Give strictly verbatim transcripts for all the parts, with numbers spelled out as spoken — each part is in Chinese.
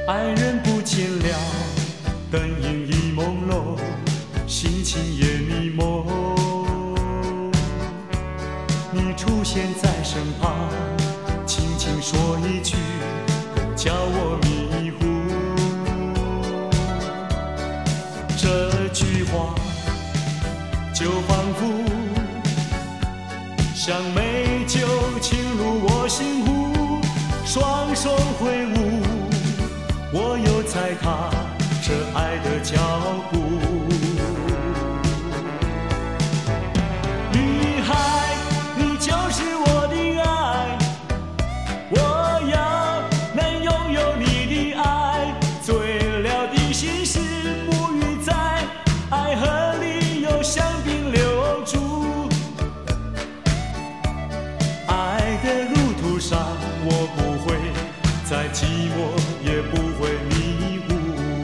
爱人不见了，灯影已朦胧，心情也迷蒙。你出现在身旁，轻轻说一句，更叫我迷糊。这句话就仿佛像美酒沁入我心湖，双手挥舞，我又踩踏这爱的脚步。女孩，你就是我的爱，我要能拥有你的爱，醉了的心事沐浴在爱河里，有香槟留住。爱的路途上，我不会再寂寞，也不会迷糊。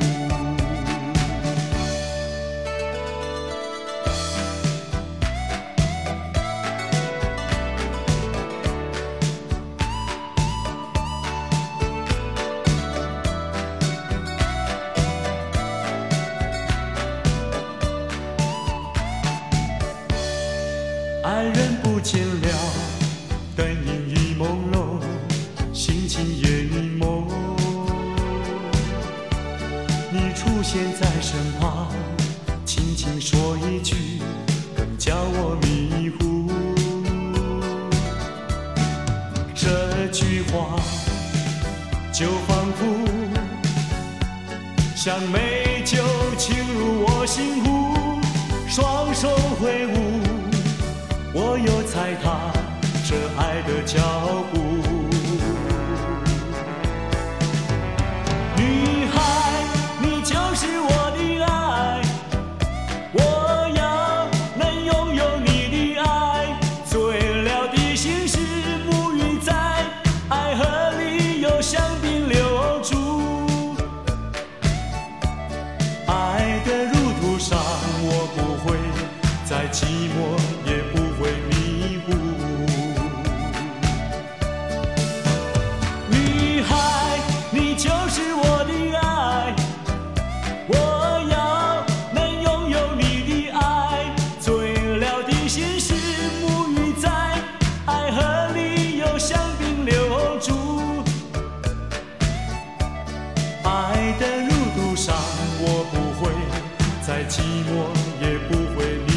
爱人不见了，灯影已朦胧，心情也迷蒙。你出现在身旁，轻轻说一句，更叫我迷糊。这句话就仿佛像美酒沁入我心湖，双手挥舞，我又踩踏这爱的脚步。女孩，你就是我的爱，我要能拥有你的爱，醉了的心事沐浴在爱河里，有香槟留住。爱的路途上，我不会再寂寞，也不会迷糊。女孩，你就是我的爱，我要能拥有你的爱，醉了的心事沐浴在爱河里，有香槟留住。爱的路途上，我不会再寂寞，也不会迷糊。